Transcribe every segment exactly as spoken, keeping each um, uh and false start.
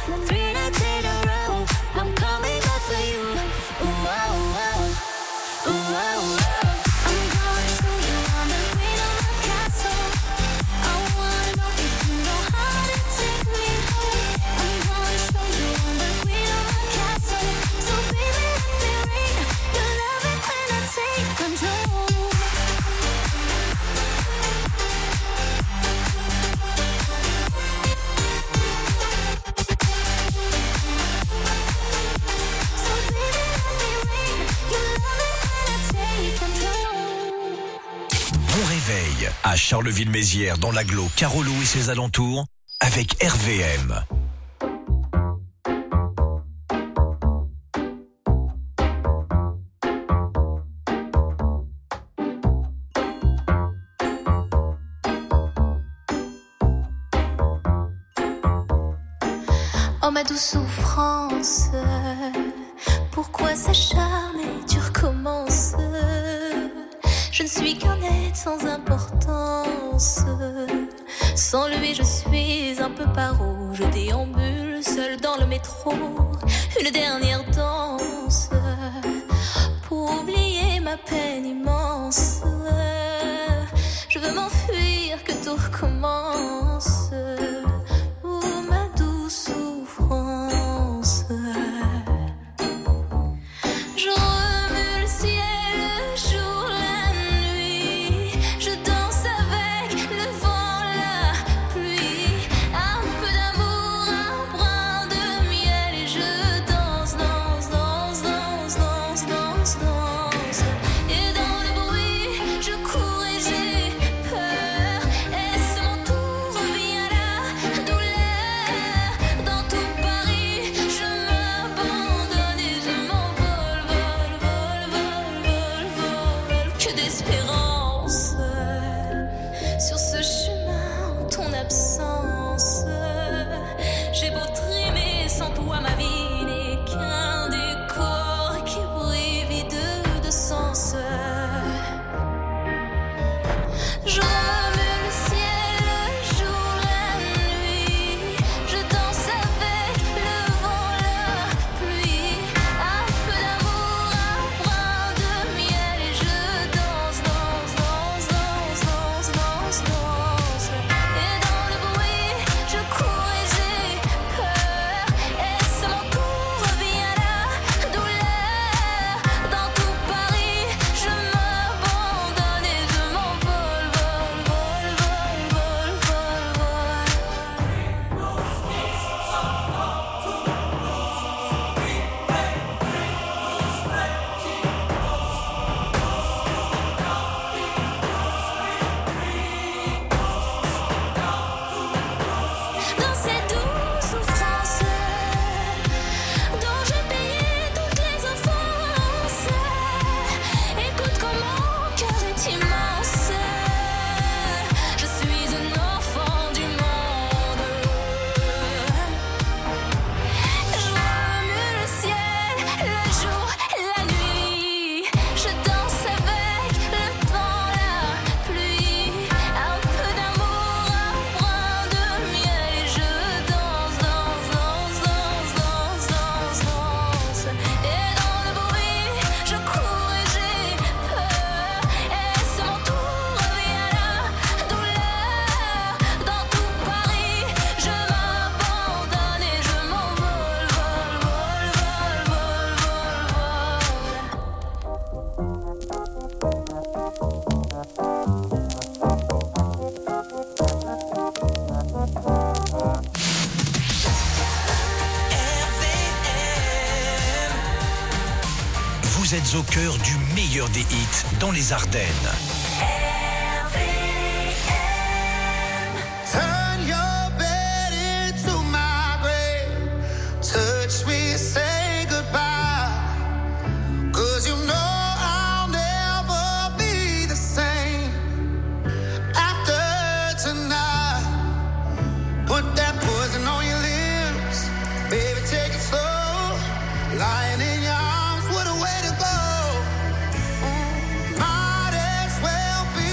Three nights in a row, I'm coming back for you. Ooh, oh, oh. Ooh, oh, oh. I'm gonna show you I'm the queen of my castle. I wanna know if you know how to take me home. I'm gonna show you I'm the queen of my castle. So baby, let me read your loving when I take control. Réveil à Charleville-Mézières dans l'agglo Carolo et ses alentours avec R V M. Oh ma douce souffrance, pourquoi s'acharner, tu recommences. Je ne suis qu'un être sans importance. Sans lui je suis un peu paro. Je déambule seul dans le métro. Une dernière danse pour oublier ma peine immense. Je veux m'enfuir, que tout recommence. Oh ma douce souffrance. Je remue le ciel, le jour, la nuit. Je danse avec le vent, la pluie. Un peu d'amour, un brin de miel. Et je danse, danse, danse, danse, danse, danse, danse. Et dans le bruit, je cours et j'ai peur. Est-ce mon tour, revient la douleur. Dans tout Paris, je m'abandonne et je m'envole, vol, vol, vol, vol, vol. Que d'espérance sur ce chemin en ton absence. J'ai beau trimer, sans toi ma vie n'est qu'un décor qui brille vide de sens. Je remue le ciel, le jour, la nuit. Je danse avec le vent, la pluie. Un peu d'amour, un brin de miel. Et je danse, danse, danse, danse, danse, danse, danse. Et dans le bruit, je cours et j'ai peur. Est-ce mon tour, revient la douleur. Dans tout Paris, je m'abandonne et je m'envole, vol, vol, vol, vol, vol, vol. Dans cette douce souffrance dont j'ai payé toutes les offenses. Écoute comment mon cœur est immense. Je suis un enfant du monde. Je remue le ciel, le jour, la nuit. Je danse avec le vent, la pluie. Un peu d'amour, un brin de miel. Et je danse, danse, danse, danse, danse, danse, danse. Et dans le bruit, je cours et j'ai peur. Est-ce mon tour, revient la douleur. Dans tout Paris, je m'abandonne et je m'envole, vol, vol, Vous êtes au cœur du meilleur des hits dans les Ardennes. Turn your bed into my grave. Touch me, say goodbye. 'Cause you know I'll never be the same after tonight. Put that poison on your lips. Baby, take it slow. Lying in your arms, what a way to go. Mm, might as well be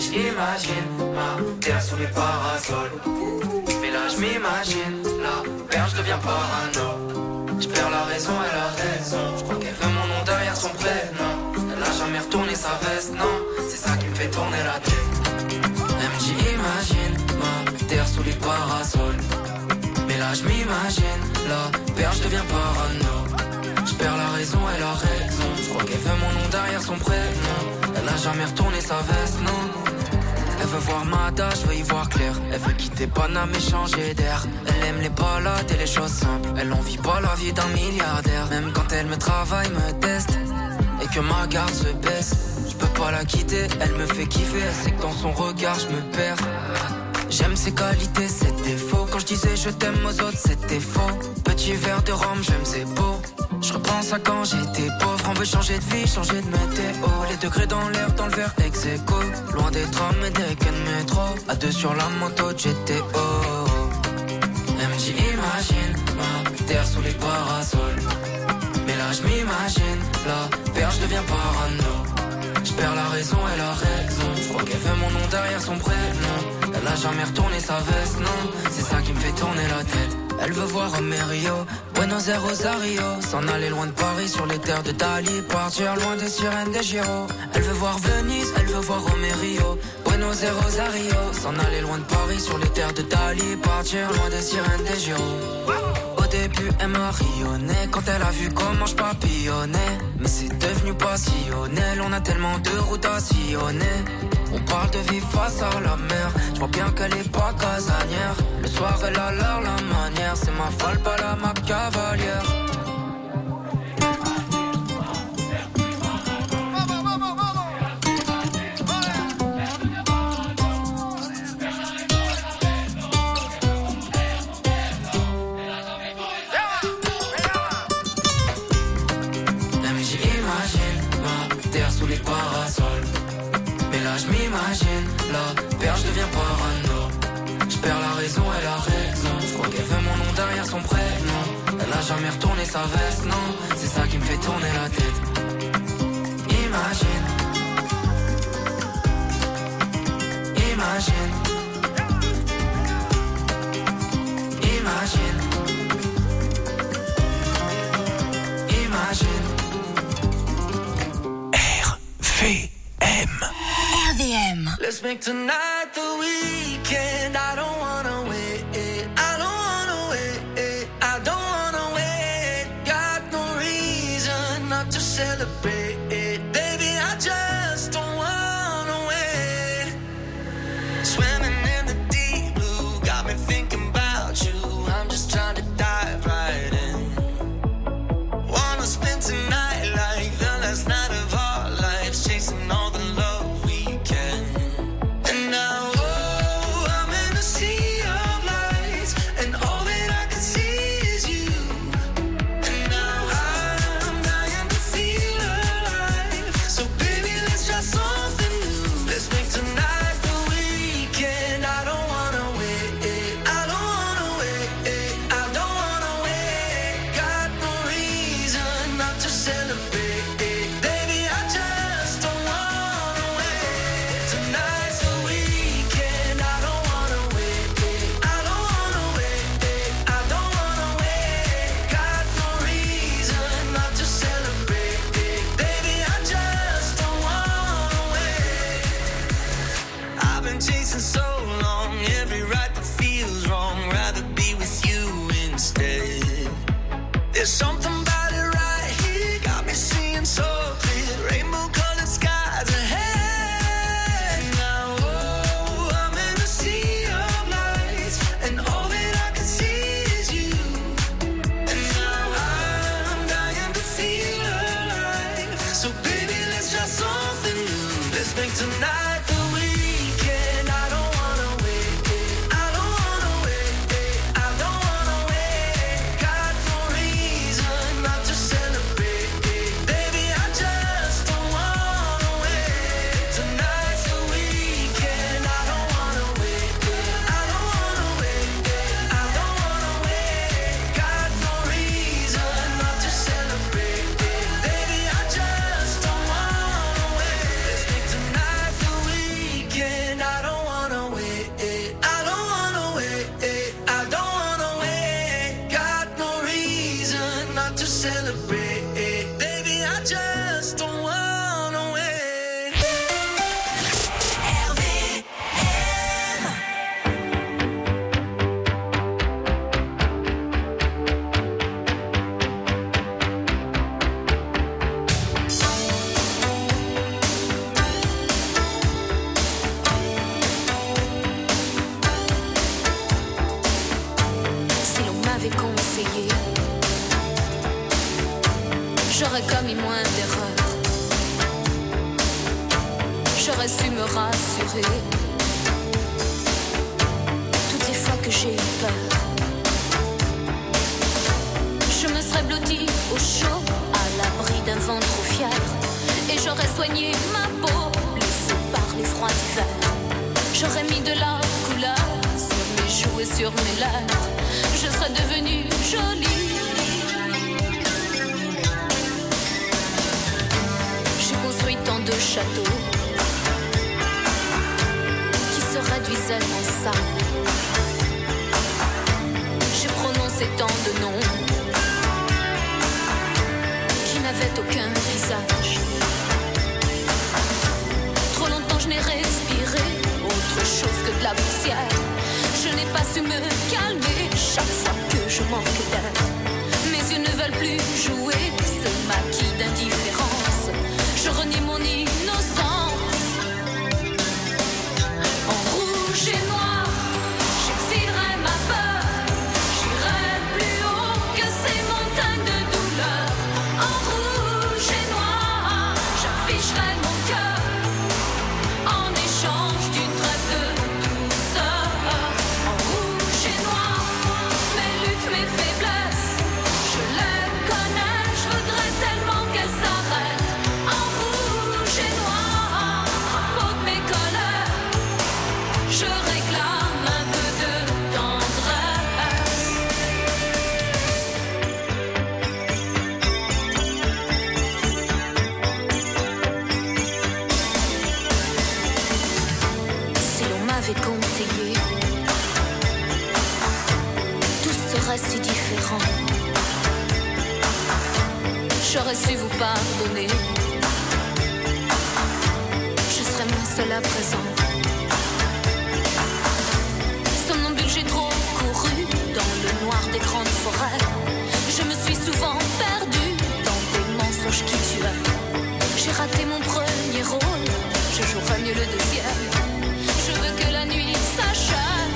j'imagine ma terre sous les parasols. Mais là je m'imagine la perche devient parano. Je perds la raison, elle a raison. Je crois qu'elle veut mon nom derrière son prénom. Elle a jamais retourné sa veste, non. C'est ça qui me fait tourner la tête. Elle me dit imagine ma terre sous les parasols. Mais là je m'imagine la perche devient parano. Je perds la raison, elle a raison. Je crois qu'elle veut mon nom derrière son prénom. Elle a jamais retourné sa veste, non. Elle veut voir Mada, je veux y voir clair. Elle veut quitter Paname et changer d'air. Elle aime les balades et les choses simples. Elle en vit pas la vie d'un milliardaire. Même quand elle me travaille, me teste et que ma garde se baisse, je peux pas la quitter, elle me fait kiffer. Elle sait que dans son regard je me perds. J'aime ses qualités, ses défauts. Quand je disais je t'aime aux autres, c'était faux. Petit verre de rhum, j'aime ses beaux. Je repense à quand j'étais pauvre. On veut changer de vie, changer de météo. Les degrés dans l'air, dans le verre ex aequo. Loin des trams et des quais de métro. À deux sur la moto de G T O. Elle me dit imagine ma terre sous les parasols. Mais là je m'imagine la perche devient parano. Je perds la raison, elle a raison. Je crois qu'elle veut mon nom derrière son prénom. Elle a jamais retourné sa veste, non. C'est ça qui me fait tourner la tête. Elle veut voir Rio, Buenos Aires, Rosario. S'en aller loin de Paris sur les terres de Dali. Partir loin des sirènes des Giro. Elle veut voir Venise, elle veut voir Rio, Buenos Aires, Rosario. S'en aller loin de Paris sur les terres de Dali. Partir loin des sirènes des Giro. Au début elle m'a rayonné quand elle a vu comment je papillonnais. Mais c'est devenu passionnel, on a tellement de routes à sillonner. On parle de vivre face à la mer. Je vois bien qu'elle est pas casanière. Le soir elle a l'air la manière. C'est ma folle, pas la ma cavalière. Elle me dit imagine ma terre sous les parasols. Mais là je m'imagine la perche devient parano. Je perds la raison, elle a raison. Je crois qu'elle veut mon nom derrière son prénom. Elle a jamais retourné sa veste, non. C'est ça qui me fait tourner la tête. Imagine. Imagine. Imagine. Imagine. R V M. R V M. Let's make tonight the weekend. I don't wanna wait. I don't wanna wait. I don't wanna wait. Got no reason not to celebrate. Baby, I just don't wanna wait. Swimming in the deep blue got me thinking about you. I'm just trying to dive right in. Wanna spend tonight like the last night of our lives, chasing all the love. And now, oh, I'm in a sea of lights, and all that I can see is you. And now I'm dying to feel alive. So baby, let's try something new. Let's make tonight the weekend. I don't wanna wait. I don't wanna wait. I don't wanna wait. Got no reason not to celebrate. Baby, I just don't wanna wait. Tonight's the weekend. I don't wanna wait. I don't wanna wait. I don't wanna wait. Got no reason not to celebrate. Baby, I just don't wanna wait. I've been chasing so long, every right that feels wrong. Rather be with you instead. There's something about it right here, got me seeing so clear. Rainbow colored skies ahead. Now, oh, I'm in a sea of lights, and all that I can see is you. And now I'm dying to feel alive. So baby, let's try something new. Let's make tonight the weekend. I don't wanna wait. I don't wanna wait. I don't wanna wait. Got no reason not to celebrate. Baby, I just don't wanna wait. Tonight's the weekend. I don't wanna wait. I don't wanna wait. I don't wanna wait. Got no reason not to celebrate. Baby, I just don't wanna wait. Let's make tonight the commis moins d'erreurs. J'aurais su me rassurer toutes les fois que j'ai eu peur. Je me serais blottie au chaud, à l'abri d'un vent trop fier, et j'aurais soigné ma peau, blessée par les froids d'hiver. J'aurais mis de la couleur sur mes joues et sur mes lèvres. Je serais devenue jolie. J'ai construit tant de châteaux qui se réduisaient en sable. J'ai prononcé tant de noms qui n'avaient aucun visage. Trop longtemps je n'ai respiré autre chose que de la poussière. Je n'ai pas su me calmer chaque fois que je manque d'air. Mes yeux ne veulent plus jouer ce maquis d'indifférence. Je renie mon innocence. En rouge et noir, j'exilerai ma peur. J'irai plus haut que ces montagnes de douleur. En rouge et noir, j'afficherai mon cœur en échange d'une trêve de douceur. En rouge et noir, mes luttes, mes faiblesses, je les connais, je voudrais tellement qu'elles s'arrêtent. En rouge et noir, à peau de mes colères, je réclame un peu de tendresse. Si l'on m'avait conseillé, tout serait si différent. J'aurais su vous pardonner. Je serais moins seule à présent. Somnambule, j'ai trop couru dans le noir des grandes forêts. Je me suis souvent perdue dans des mensonges qui tuaient. J'ai raté mon premier rôle, je jouerai mieux le deuxième. Je veux que la nuit s'achève.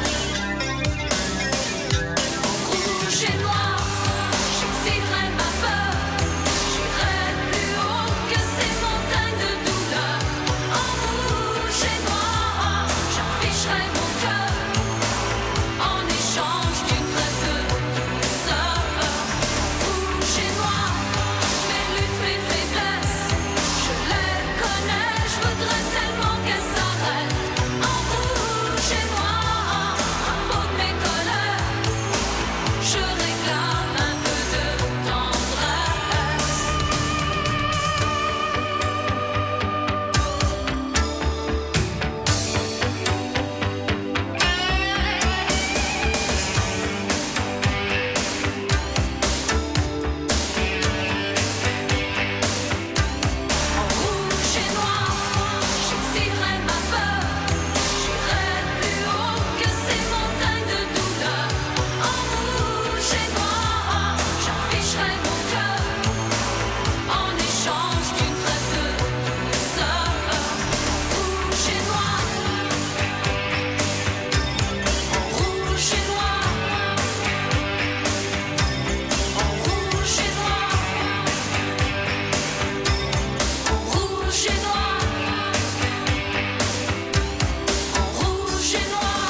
En rouge et noir, j'exilerai ma peur. J'irai plus haut que ces montagnes de douleur. En rouge et noir, j'afficherai mon cœur en échange d'une trêve de douceur. En rouge et noir, mes luttes, mes faiblesses, je les connais, je voudrais tellement qu'elles s'arrêtent. En rouge et noir, à peau de mes colères, je réclame un peu de tendresse. En rouge et noir, j'exilerai ma peur. J'irai plus haut que ces montagnes de douleur. En rouge et noir, j'afficherai mon cœur en échange d'une trêve de douceur. En rouge et noir, en rouge et noir, en rouge et noir, en rouge et noir, en rouge et noir,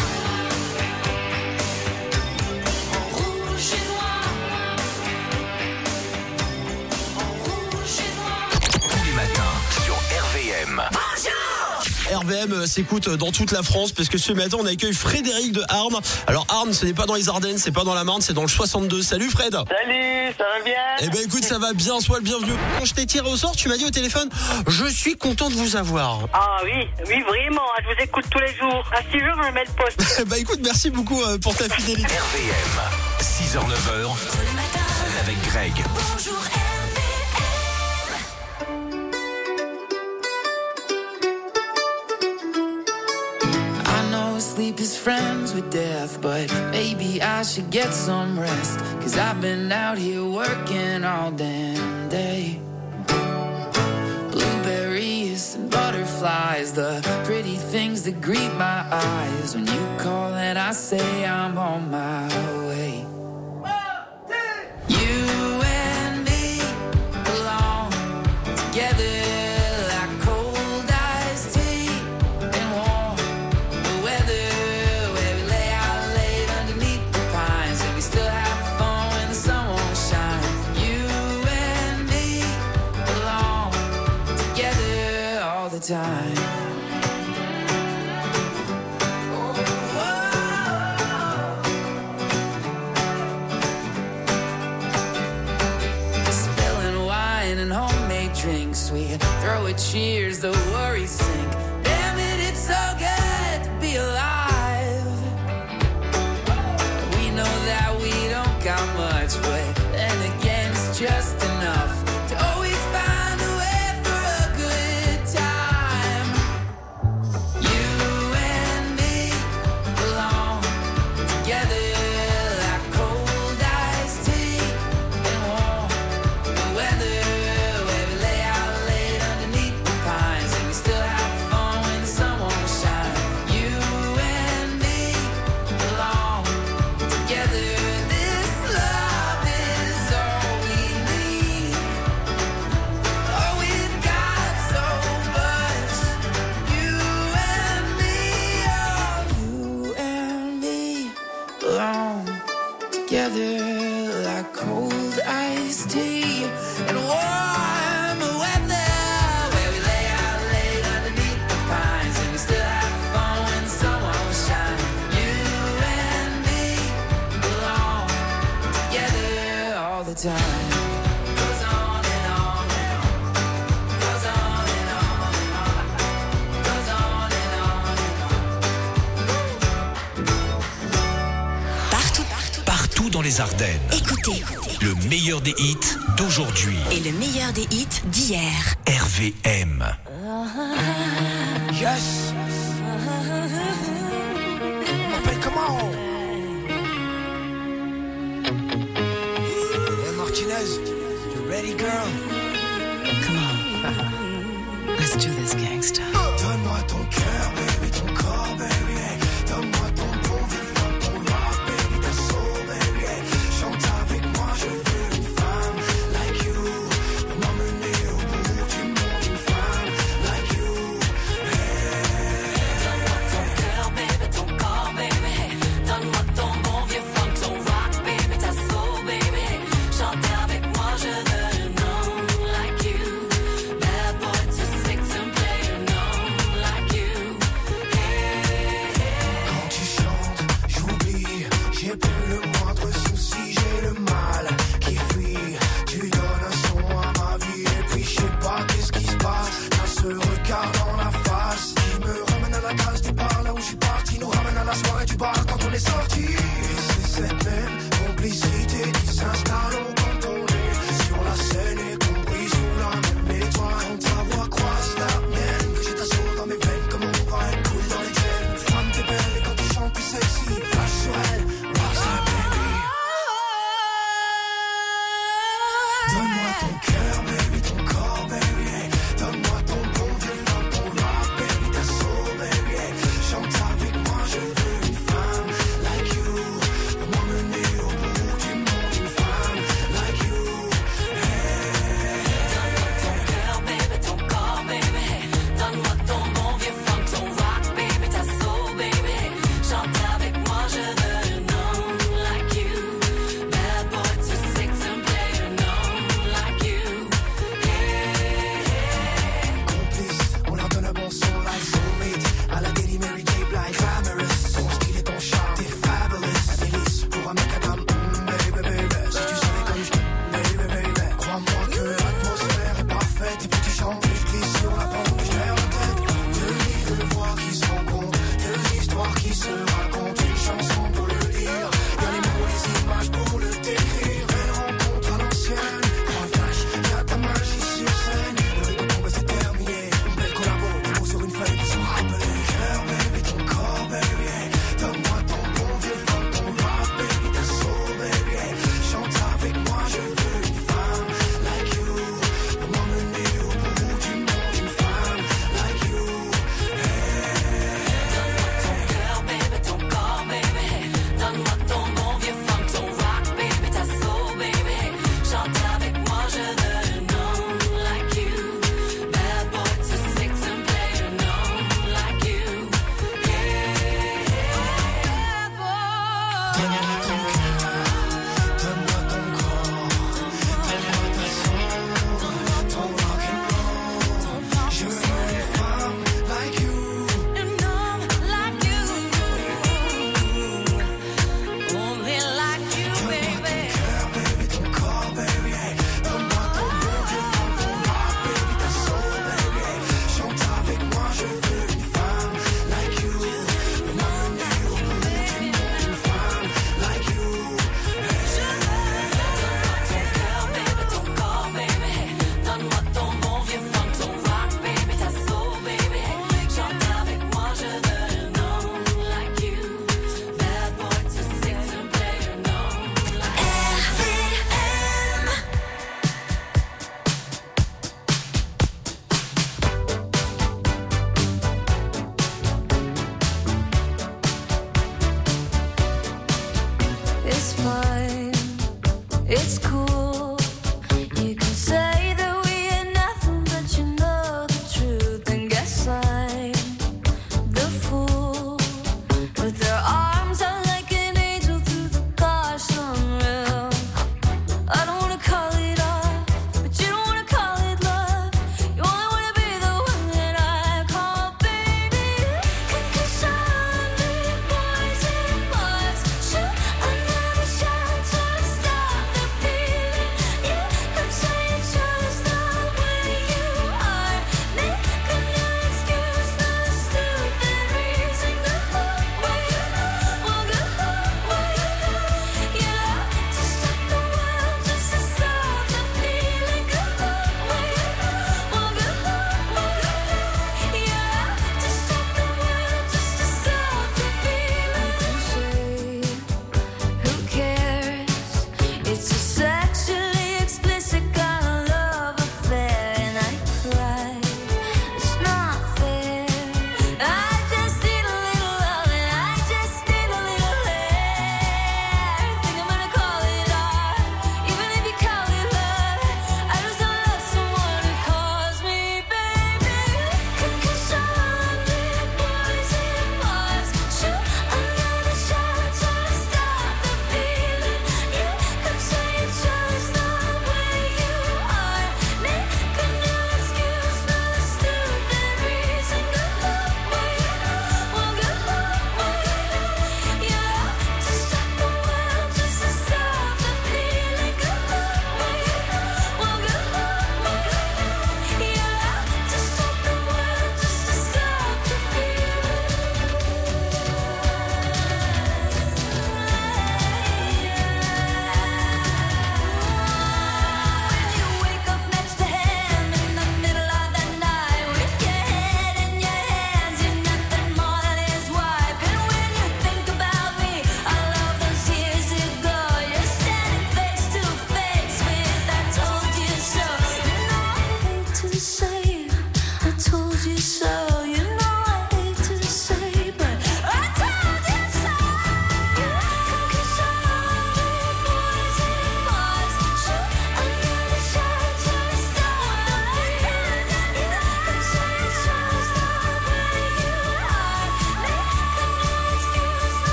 en rouge et noir, en rouge et noir. Tous les matins sur R V M. R V M s'écoute dans toute la France parce que ce matin on accueille Frédéric de Arnes. Alors Arnes, ce n'est pas dans les Ardennes, c'est pas dans la Marne, c'est dans le soixante-deux. Salut Fred. Salut, ça va bien? Eh ben écoute, ça va bien, sois le bienvenu. Quand je t'ai tiré au sort, tu m'as dit au téléphone, je suis content de vous avoir. Ah oui, oui vraiment, je vous écoute tous les jours. À six jours, je mets le poste. Bah écoute, merci beaucoup euh, pour ta fidélité. R V M, six heures neuf heures, avec Greg. Bonjour R V M. I know sleep is friends with death, but maybe I should get some rest. Cause I've been out here working all damn day. Blueberries and butterflies, the pretty things that greet my eyes. When you call and I say I'm on my way. You and me alone Drinks, we throw a cheers, the worries sink. Damn it, it's so good to be alive. We know that we don't got much, but then again, it's just enough to always find a way for a good time. You and me belong together like cold iced tea and warm weather. Together like cold iced tea and warm weather, where we lay out late underneath the pines and we still have fun when the sun won't shine. You and me belong together all the time. Goes on and on and on. Goes on and on and on. Goes on and on and on. Partout, partout dans les Ardennes. Écoutez, Le meilleur des hits d'aujourd'hui. et le meilleur des hits d'hier. R V M. Yes. M'appelle comment? Hey Martinez, you ready, girl? Come on. Let's do this, gangsta. Donne-moi ton cœur, baby, ton corps, baby. Hey. Donne-moi ton bon vivant, ton rock, baby, ta soul, baby. Hey. Chante avec moi, je veux une femme like you. Pour m'emmener au bout du monde, une femme like you. Hey. Donne-moi ton cœur, baby, ton corps, baby. Donne-moi ton bon vieux funk, ton rock, baby, ta soul, baby. Chante avec moi, je veux un homme like you. Bad boy too sick to play an homme like you. Hey, hey. Quand tu chantes, j'oublie. J'ai plus le moindre souci, j'ai le mal qui fuit. Tu donnes un son à ma vie et puis je sais pas qu'est-ce qui se passe. T'as ce regard dans la face qui me ramène à la case départ, là où je suis parti. Nous ramène à la soirée du bar quand on est sorti. Et c'est cette même complicité qui s'installe quand on est sur la scène et qu'on brille sous la même étoile. Quand ta voix croise la mienne, que j'ai ta soul dans mes veines, comme on va être cool dans les tiennes. Femme t'es belle et quand tu chantes t'es sexy. Flash sur elle, rockstar baby. Donne-moi ton cœur, baby, ton corps, baby. Hey. Donne-moi ton bon vieux funk, ton rock, baby, ta soul, baby. Hey. Chante avec moi, je veux une femme like you.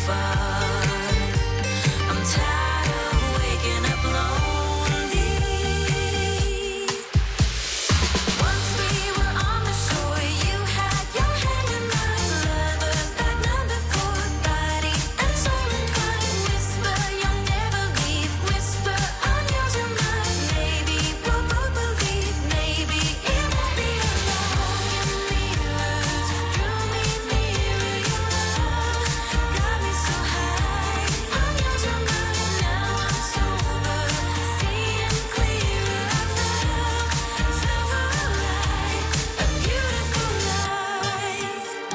far. I'm tired of waking up lonely. Once we were on the shore, you had your hand in mine. Lovers that number for body and soul inclined. Whisper, you'll never leave. Whisper, I'm yours, you're mine. Maybe we'll both believe. Maybe it won't be alone. Mirrors drew me nearer. Your love got me so high. I'm yours, you're mine. Now I'm sober, seeing clearer. I felt, felt for a light, a beautiful light.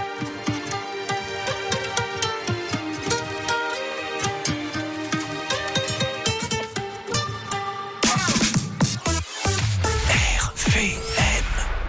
R V M.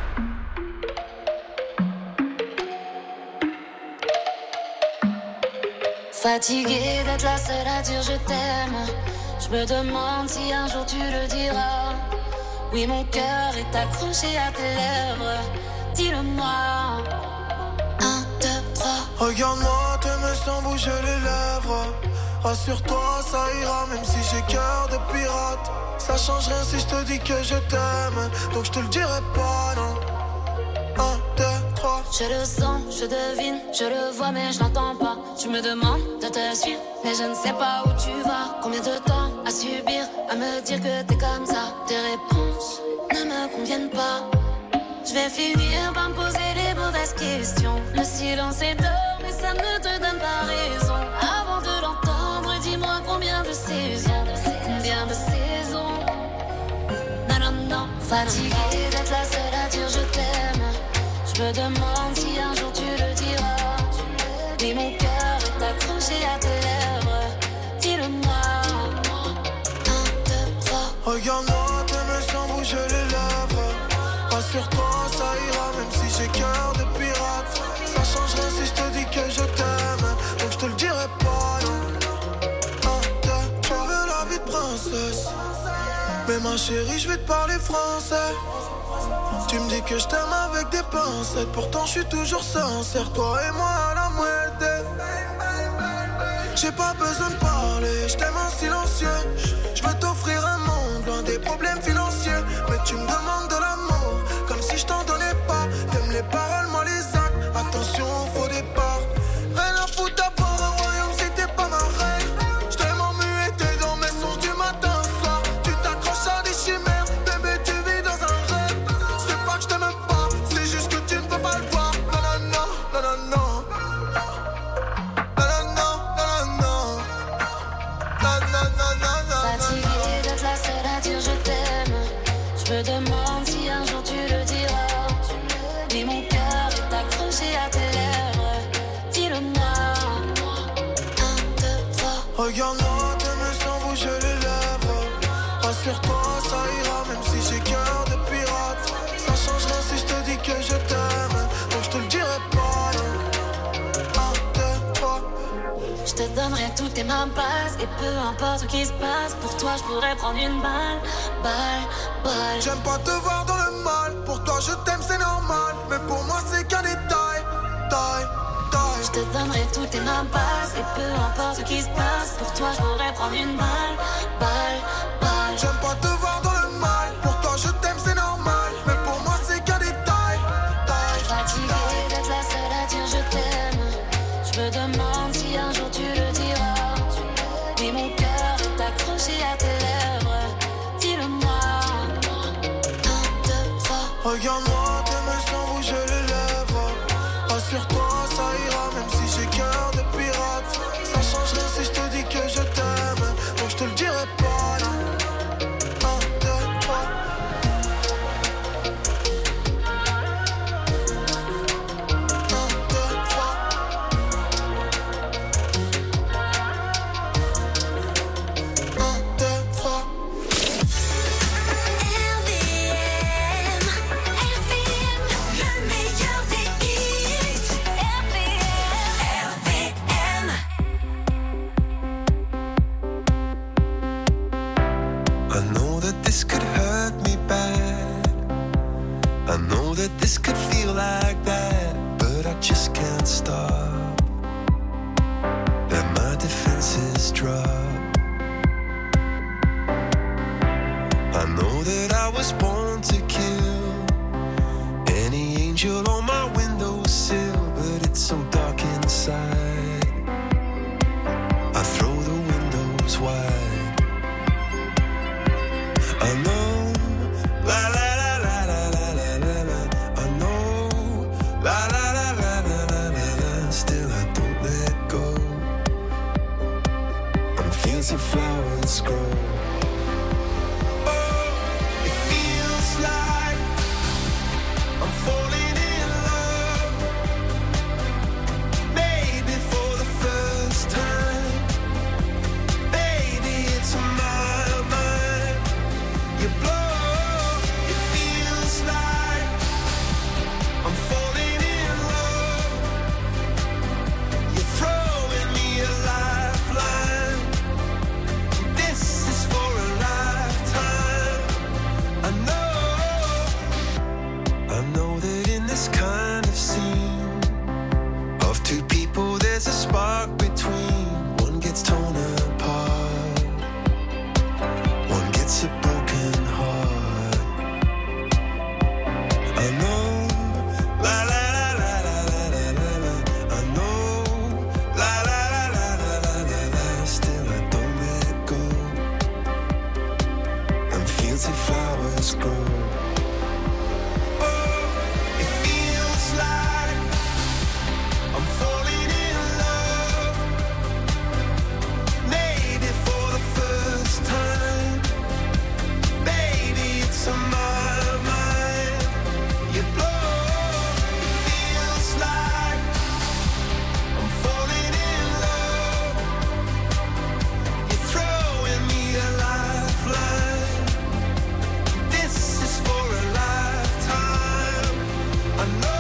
Fatiguée d'être la seule à dire je t'aime. Je me demande si un jour tu le diras. Oui, mon cœur est accroché à tes lèvres. Dis-le-moi. Un, deux, trois. Regarde-moi, t'aimes sans bouger les lèvres. Rassure-toi, ça ira, même si j'ai cœur de pirate. Ça change rien si je te dis que je t'aime. Donc je te le dirai pas, non. Un, deux, trois. Je le sens, je devine, je le vois mais je l'entends pas. Tu me demandes de te suivre, mais je ne sais pas où tu vas. Combien de temps à subir, à me dire que t'es comme ça. Tes réponses ne me conviennent pas. Je vais finir par me poser les mauvaises questions. Le silence est d'or, mais ça ne te donne pas raison. Avant de l'entendre, dis-moi combien de saisons, combien de saisons. Non, non, non, fatiguée d'être la seule à dire je t'aime. Je me demande si un jour tu le diras. Oui, mon cœur est accroché à tes lèvres. Dis-le-moi. Un, deux, trois. Regarde-moi, t'aimes sans bouger les lèvres. Rassure-toi, ça ira, même si j'ai cœur de pirate. Ça change rien si je te dis que je t'aime. Donc je te le dirai pas, non. Un, deux, tu veux la vie de princesse. Mais ma chérie, je vais te parler français. Tu me dis que je t'aime avec des pincettes. Pourtant je suis toujours sincère, toi et moi à la moitié. J'ai pas besoin de parler, je t'aime en silencieux. Je veux t'offrir un monde loin des problèmes financiers. Mais tu me demandes de l'amour, comme si je t'en donnais pas. T'aimes les paroles, moi les actes. Attention au faux départ. Rien à foutre d'avoir un royaume si t'es pas ma reine. Je t'aime en muet, t'es dans mes sons du matin au soir. Tu t'accroches à des chimères, bébé tu vis dans un rêve. C'est pas que je t'aime pas, c'est juste que tu ne peux pas le voir. Non, non, non, non, non, non. Fatiguée d'être la seule à dire je t'aime. Je me demande si un jour tu le diras. Oui, mon cœur est accroché à tes lèvres. Dis-le-moi. Un, deux, trois. Regarde-moi, t'aimes sans bouger les lèvres. Rassure-toi, ça ira, même si j'ai cœur de pirate. Ça change rien si je te dis que je t'aime. Donc je te le dirai pas, non. Un, deux, trois. Je te donnerai toutes tes mains basses. Et peu importe ce qui se passe, pour toi je pourrais prendre une balle. Balle, balle. J'aime pas te voir dans le mal. Pour toi je t'aime, c'est normal. Mais pour moi c'est qu'un détail. Taille, taille. Je te donnerai toutes tes mains basses. Et peu importe ce qui se passe, pour toi je pourrais prendre une balle. Balle, balle. J'aime pas te voir dans le mal. Pour toi je t'aime, c'est normal. Mais pour moi c'est qu'un détail. Taille, fatiguée d'être la seule à dire je t'aime. Je me demande si un jour tu le diras. Oui, mon cœur est accroché à tes lèvres. Dis-le-moi. Un, deux, trois. regarde-moi, t'aimes sans bouger les lèvres. Rassure-toi, ça ira, même si j'ai cœur de pirate. Ça change rien si je te dis que je t'aime. Donc je te le dirai pas, non. Un, La la la la la la la la, still I don't let go. And fancy flowers grow. Oh, it feels like I'm falling in love. Maybe for the first time. Baby, it's on my mind. You blow. It feels like I'm falling in love. You're throwing me a lifeline. This is for a lifetime. I know, I know that in this kind of scene of two people there's a spark between. One gets torn apart, one gets a broken heart. I know, la la la la la la la la la. I know, la la la la la la la la. Still I don't let go. And fancy flowers grow. Oh, it feels like I'm falling in love. Maybe for the first time. Baby, it's on my mind. You blow. It feels like I'm falling in love. You're throwing me a lifeline. This is for a lifetime. I know.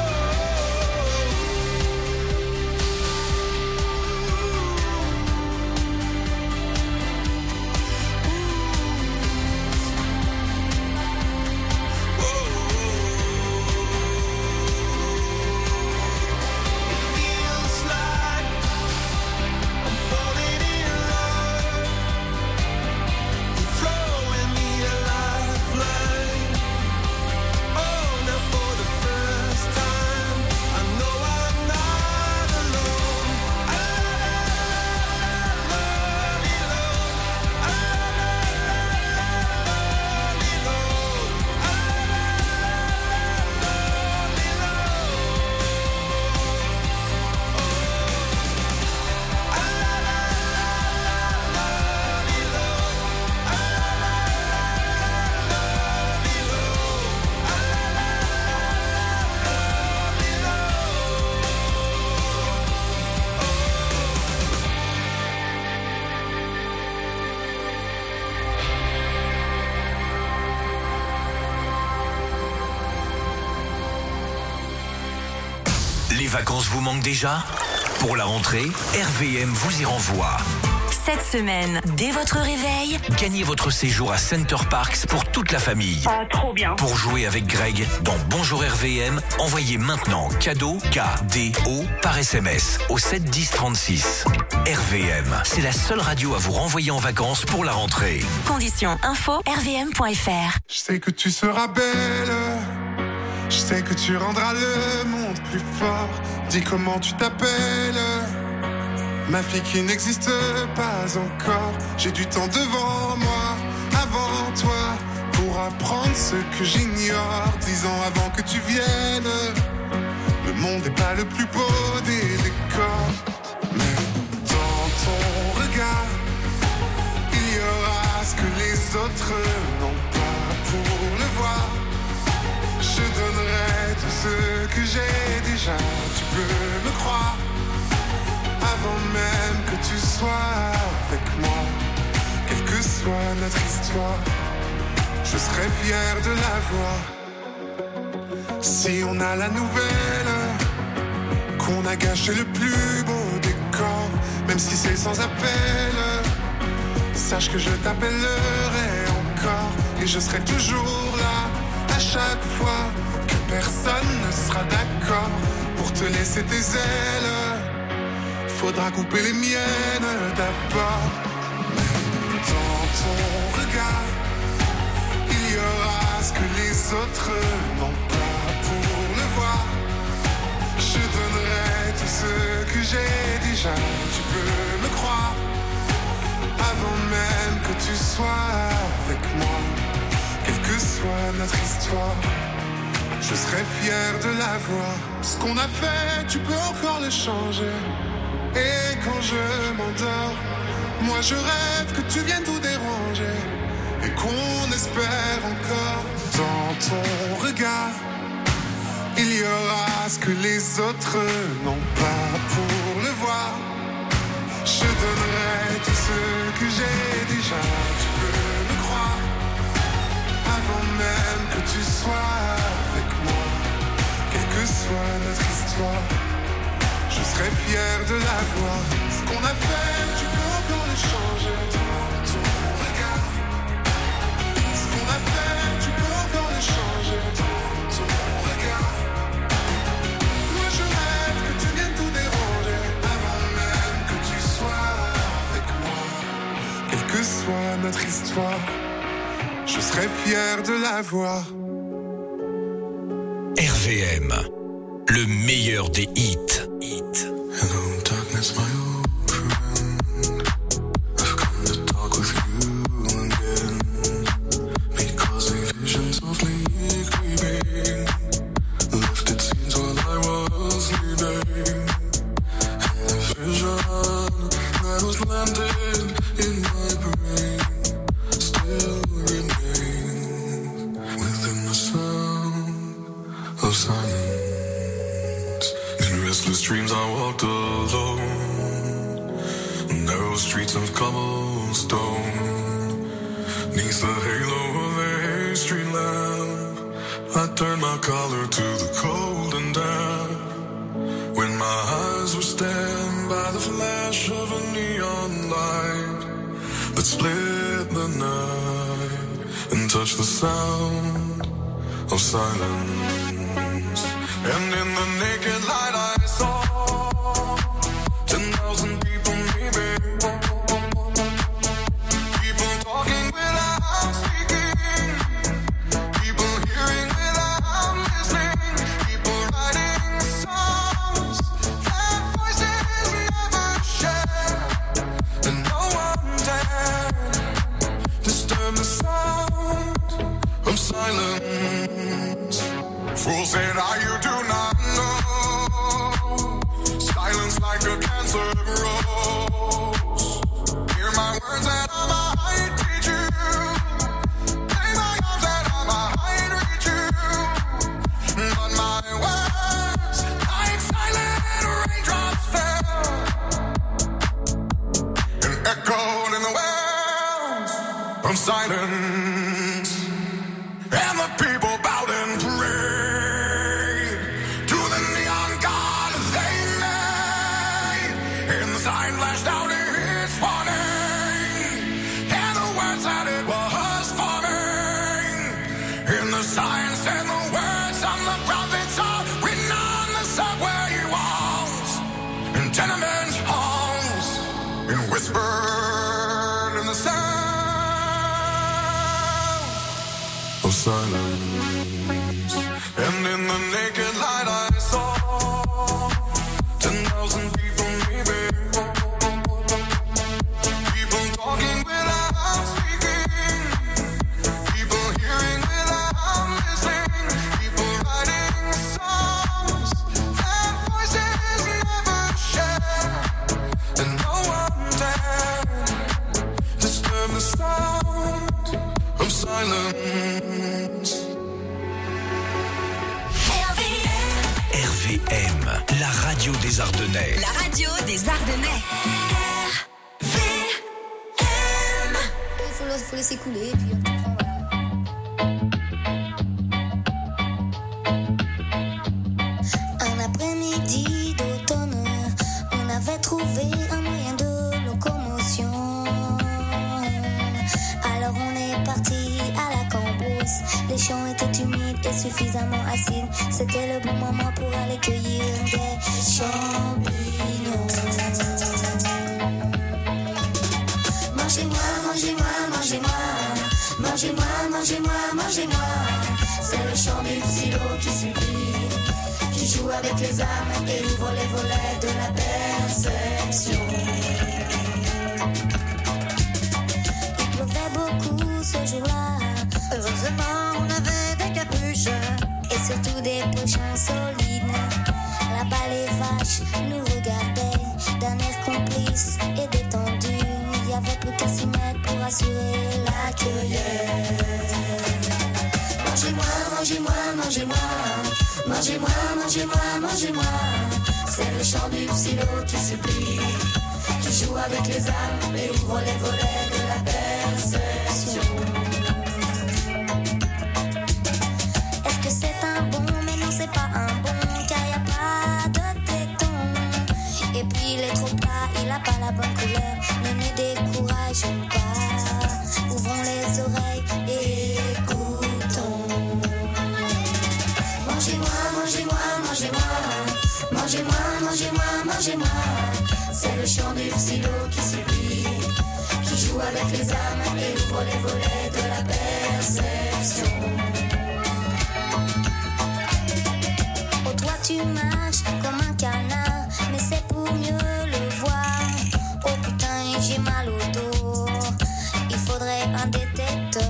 It feels like I'm falling in love. You're throwing me a lifeline. Oh, now for the first time, I know I'm not alone. I love you, Lord. I love you, Lord. I Les vacances vous manquent déjà? Pour la rentrée, R V M vous y renvoie. Cette semaine, dès votre réveil, Gagnez votre séjour à Center Parks pour toute la famille. Ah, trop bien. Pour jouer avec Greg dans Bonjour R V M, envoyez maintenant cadeau K D O par S M S au sept dix trente-six. R V M, c'est la seule radio à vous renvoyer en vacances pour la rentrée. conditions info r v m point f r. Je sais que tu seras belle. Je sais que tu rendras le monde plus fort. Dis comment tu t'appelles. Ma fille qui n'existe pas encore. J'ai du temps devant moi, avant toi, pour apprendre ce que j'ignore. Dix ans avant que tu viennes. Le monde n'est pas le plus beau des décors, mais dans ton regard, il y aura ce que les autres n'ont pas. Pour le voir, je donnerai tout ce que j'ai déjà. Tu peux me croire. Avant même que tu sois avec moi, quelle que soit notre histoire, je serai fier de la voir. Si on a la nouvelle qu'on a gâché le plus beau décor, même si c'est sans appel, sache que je t'appellerai encore et je serai toujours là à chaque fois que personne ne sera d'accord pour te laisser tes ailes. Faudra couper les miennes d'abord. Dans ton regard, il y aura ce que les autres n'ont pas. Pour le voir, je donnerai tout ce que j'ai déjà. Tu peux me croire. Avant même que tu sois avec moi, quelle que soit notre histoire, Je serais fier de l'avoir. Ce qu'on a fait, tu peux encore le changer. Et quand je m'endors, moi je rêve que tu viennes tout déranger. Et qu'on espère encore dans ton regard. Il y aura ce que les autres n'ont pas pour le voir. Je donnerai tout ce que j'ai déjà. Tu peux me croire. Avant même que tu sois avec moi. Quelle que soit notre histoire, je serai fier de l'avoir. Ce qu'on a fait, tu peux encore le changer. Dans ton regard. Ce qu'on a fait, tu peux encore le changer. Dans ton regard. Moi je rêve que tu viennes tout déranger. Avant même que tu sois avec moi. Quelle que soit notre histoire, je serai fier de l'avoir. R V M, le meilleur des hits. Hit. Hello, darkness, my old friend. I've come to talk with you again. Because a vision softly creeping left its scenes while I was sleeping. And the vision that was landed in my brain still remains within the sound of silence. In restless dreams I walked alone, narrow streets of cobblestone. Neath the halo of a street lamp, I turned my collar to the cold and damp. When my eyes were stabbed by the flash of a neon light that split the night and touched the sound of silence. And in the naked light I saw ten thousand people maybe. People talking without speaking. People hearing without listening. People writing songs that voices never share. And no one dared disturb the sound of silence. Fools said, "Are you do not know? Silence like a cancer grows. Hear my words that I might teach you. Lay my arms that I might reach you. But my words, like silent raindrops, fell and echoed in the wells of silence. And the people bowed and prayed to the neon god they made. And the sign flashed out its warning, and the words that it was forming. And the sign said the words on the prophets are written on the subway walls and tenement halls, and whispered in the sound of silence. And in the naked light I saw ten thousand people maybe. People talking without speaking. People hearing without listening. People writing songs that voices never share. And no one dared disturb the sound of silence. R V M, la radio des Ardennais. La radio des Ardennais. Il faut, le- faut laisser couler et puis on comprend, voilà. Un après-midi d'automne, on avait trouvé un moyen de locomotion. Alors on est parti à la cambrousse. Les champs étaient humides et suffisamment acides. C'était le bon moment pour aller cueillir des champignons. Mangez-moi, mangez-moi, mangez-moi. Mangez-moi, mangez-moi, mangez-moi. C'est le chant du silo qui supplie, qui joue avec les âmes et ouvre les volets de la perception. Il pleuvait beaucoup ce jour-là. Heureusement, on avait des capuches. Et surtout des pochons solides. Là-bas les vaches nous regardaient d'un air complice et détendu. Il y avait plus qu'à s'y mettre pour assurer la cueillette. Mangez-moi, mangez-moi, mangez-moi, mangez-moi, mangez-moi, mangez-moi. C'est le chant du psylo qui supplie, qui joue avec les âmes et ouvre les volets de la perception. Est-ce que c'est un bon? Mais non, c'est pas un bon, car y a pas de téton. Et puis il est trop plat, il a pas la bonne couleur. Ne nous décourageons pas, ouvrons les oreilles et écoutons. Mangez-moi, mangez-moi, mangez-moi, mangez-moi, mangez-moi, mangez-moi. C'est le chant du psylo qui supplie, qui joue avec les âmes et ouvre les volets de la perception. Oh toi tu marches comme un canard, mais c'est pour mieux le voir. Oh putain j'ai mal au dos, il faudrait un détecteur.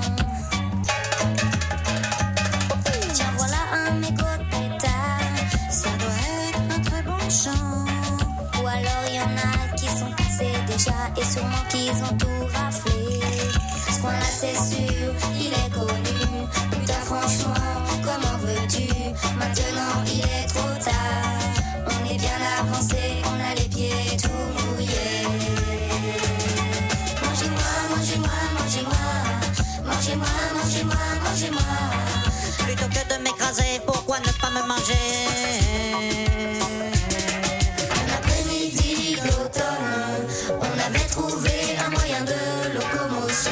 Tiens voilà un mégot de pétard, ça doit être un très bon chant. Ou alors y en a qui sont passés déjà et sûrement qu'ils ont tout raflé. Ce qu'on a c'est sûr, il est connu. Putain franchement, comment veux-tu? Maintenant il est trop tard. On est bien avancé, on a les pieds tout mouillés. Mangez-moi, mangez-moi, mangez-moi, mangez-moi, mangez-moi, mangez-moi. Plutôt que de m'écraser, pourquoi ne pas me manger? Un après-midi d'automne, on avait trouvé un moyen de locomotion.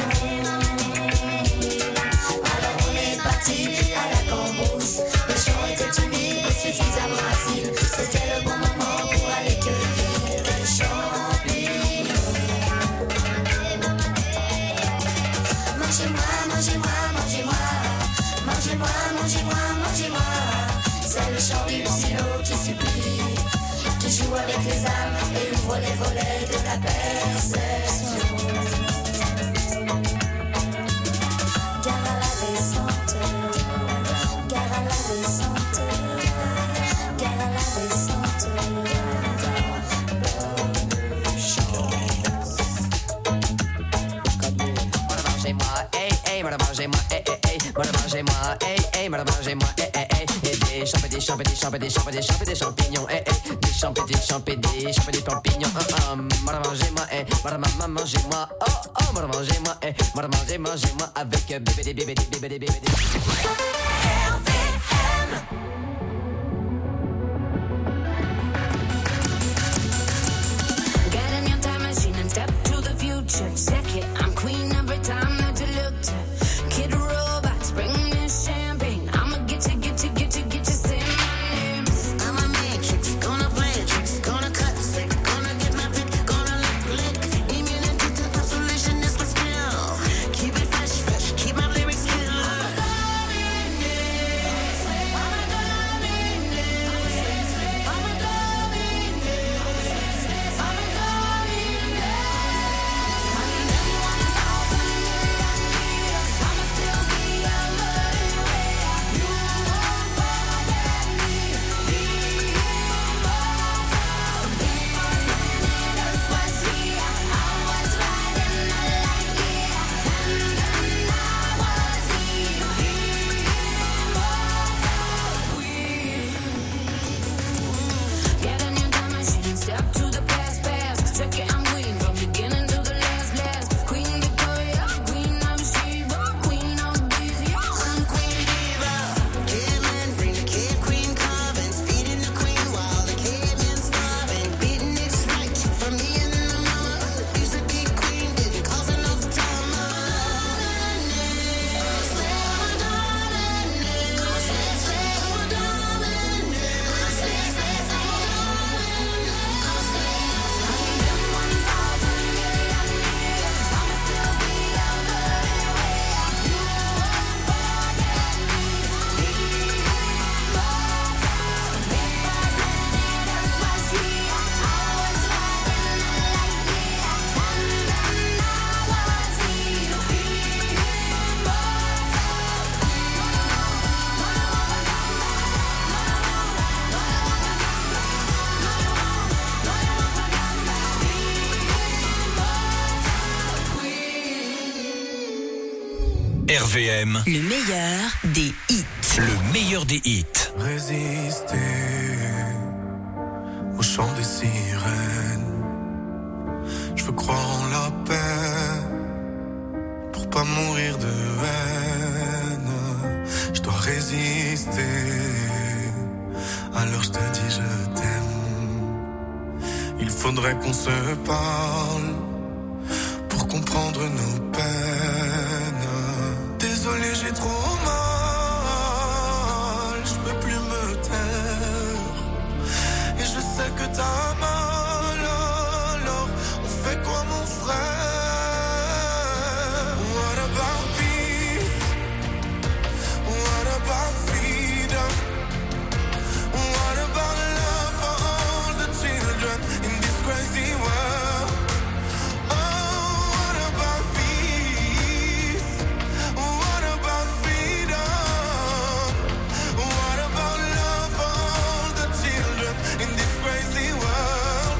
Alors on est parti à la cambrousse. Le champ était humide et suffisamment facile. C'était le bon moment pour aller cueillir les champignons. Mangez-moi, mangez-moi, mangez-moi, mangez-moi, mangez-moi, mangez-moi. C'est le chant du psylo qui supplie, qui joue avec les âmes et ouvre les volets de la perception. Gare à la descente, gare à la descente, gare à la descente. Mangez-moi, hey, hey, mangez-moi, hey, hey, hey, mangez-moi, hey, hey, mangez-moi, hey, hey, hey, et des champignons, des champignons, des champignons, des champignons, des champignons, hey, hey, des champignons, des champignons, des champignons, des champignons, hum, hum, mangez-moi, hey, mangez-moi, oh, oh, mangez-moi, hey, mangez, mangez-moi avec bébé, bébé, bébé, bébé, bébé. Get in your time machine and step to the future. Check it, I'm queen every time that you look to. Kid robots, bring me champagne. I'ma get you, get you, get you, get you, say my name. I'm a matrix, gonna play a tricks, gonna cut sick, gonna get my pick, gonna lick, lick. Immunity to isolation is my skill. Keep it fresh, fresh, keep my lyrics still. I'm a R V M, Le meilleur des hits. le meilleur des hits. Résister au chant des sirènes. Je veux croire en la paix pour pas mourir de haine. Je dois résister. Alors je te dis je t'aime. Il faudrait qu'on se parle pour comprendre nos peines. Désolé, j'ai trop mal. Je peux plus me taire. Et je sais que t'as mal. Alors on fait quoi mon frère? What about peace? What about freedom? What about love for all the children in this crazy world? Oh, what about peace? What about freedom? What about love for all the children in this crazy world?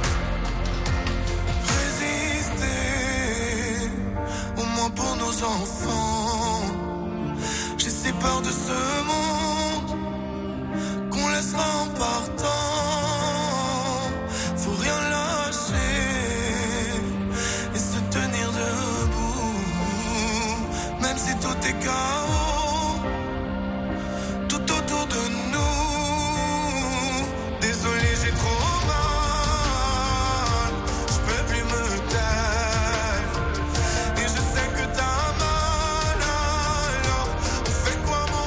Résister, au moins pour nos enfants. J'ai si peur de ce monde qu'on laissera en partant. Faut rien lâcher et se tenir debout, même si tout est chaos tout autour de nous. Désolé, j'ai trop mal. Je peux plus me taire. Et je sais que t'as mal. Alors on fait quoi mon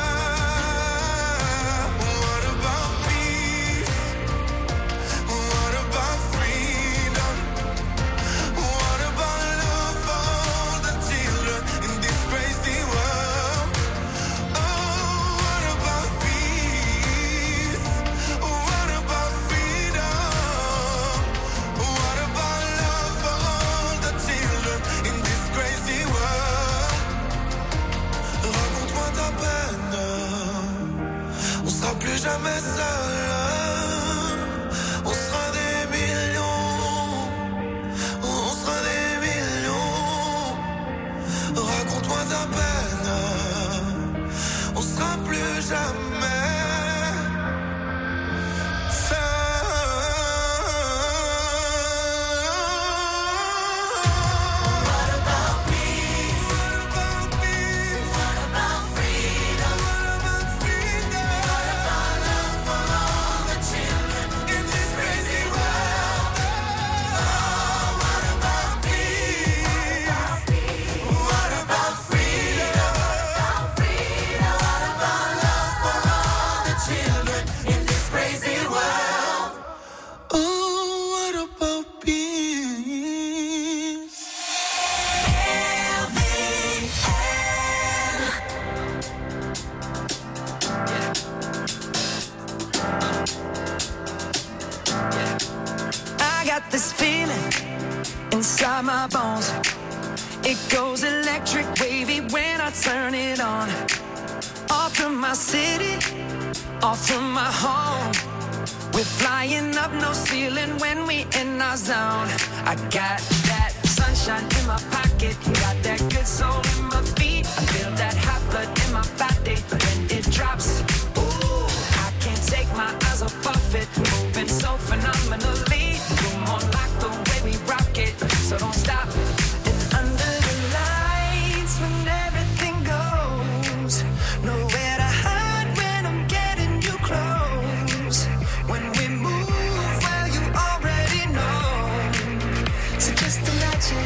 frère? What about peace? What about freedom? What about love for all the children in this crazy world? Oh, what about peace? What about freedom? What about love for all the children in this crazy world? Raconte-moi ta peine. On sera plus jamais seul. On sera des millions. On sera des millions. Raconte-moi ta peine. On sera plus jamais seul. What about peace? What about peace? What about freedom? What about freedom? What about love for all the children in this crazy world? Oh, what about peace? What about freedom? What about love for all the children in this crazy world? Oh, what about peace? I got this feeling inside my bones. It goes electric wavy when I turn it on. Off from my city, off from my home. We're flying up, no ceiling when we in our zone. I got that sunshine in my pocket, got that good soul in my feet. I feel that hot blood in my body when it drops. Ooh, I can't take my eyes off of it, moving so phenomenally. Room on lock the way we rock it, so don't stop. And under the lights when everything goes, nowhere to hide when I'm getting you close. When we move, well you already know. So just imagine.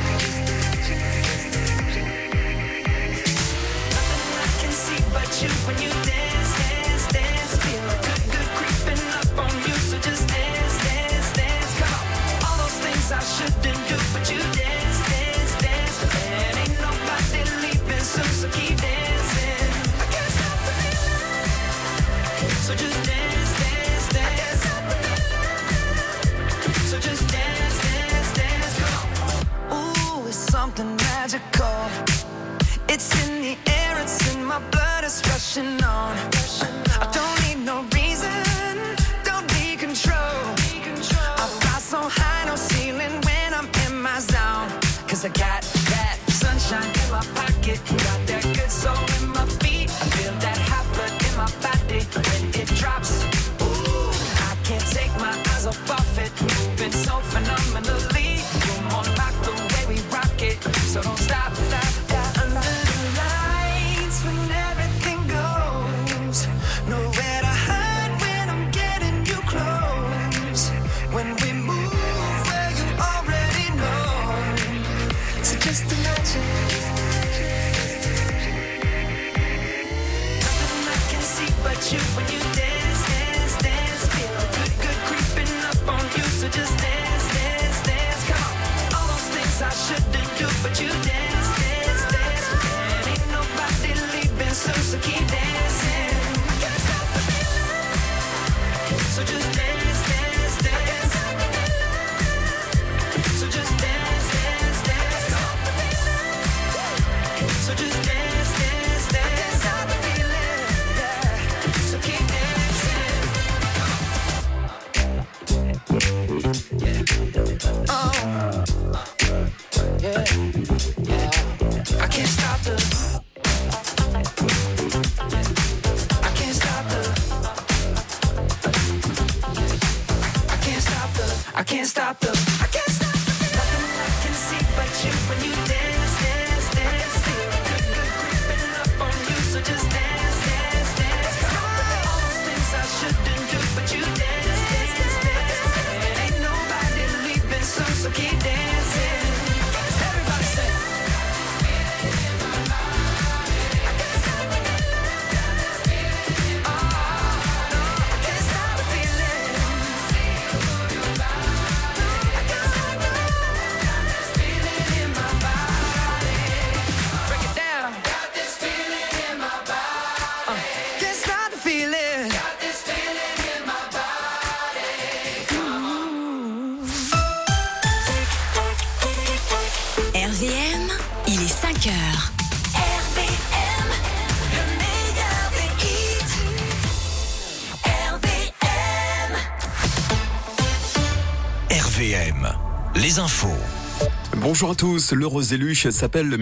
Nothing I can see but you when you dance, dance, dance. Feel good, good creeping up on you. So just dance, dance, dance. Come on. All those things I shouldn't do, but you dance, dance, dance. And ain't nobody leaving soon, so keep dancing. I can't stop the feeling. So just dance, dance, dance. I can't stop the feeling. So just dance, dance, dance. Come on. Ooh, it's something magical. It's in the air, it's in my blood, it's rushing on. I don't need no reason, don't need control. I fly so high, no ceiling when I'm in my zone. Cause I got that sunshine in my pocket, got that good it. Moving so phenomenally. You're more like the way we rock it. So don't stop, stop, stop. Under the lights when everything goes. Nowhere to hide when I'm getting you close. When we move where you already know. So just imagine. Nothing I can see but you when you dance, dance, dance. Feel good, good creeping up on you. So just dance, dance, dance. Come on. All those things I shouldn't do, but you dance, dance, dance. And ain't nobody leaving soon, so keep dancing. Can't stop the feeling. So just dance, dance, dance. So just dance, dance, dance. So just dance, dance, dance. Can't stop the feeling. Yeah. So keep dancing. Oh. Yeah. Yeah. I can't stop the. I can't stop the. I can't stop the. I can't stop the. I can't stop the. Nothing I can see but you when you dance, dance, dance. Feel good, good creeping up on you. So just dance, dance, dance. Come on. All those things I shouldn't do, but you dance, dance, dance. And ain't nobody leaving soon, so keep dancing. Everybody say. R V M, il est cinq heures. R V M, le meilleur des hits. R V M. R V M, les infos. Bonjour à tous, le Roséluche s'appelle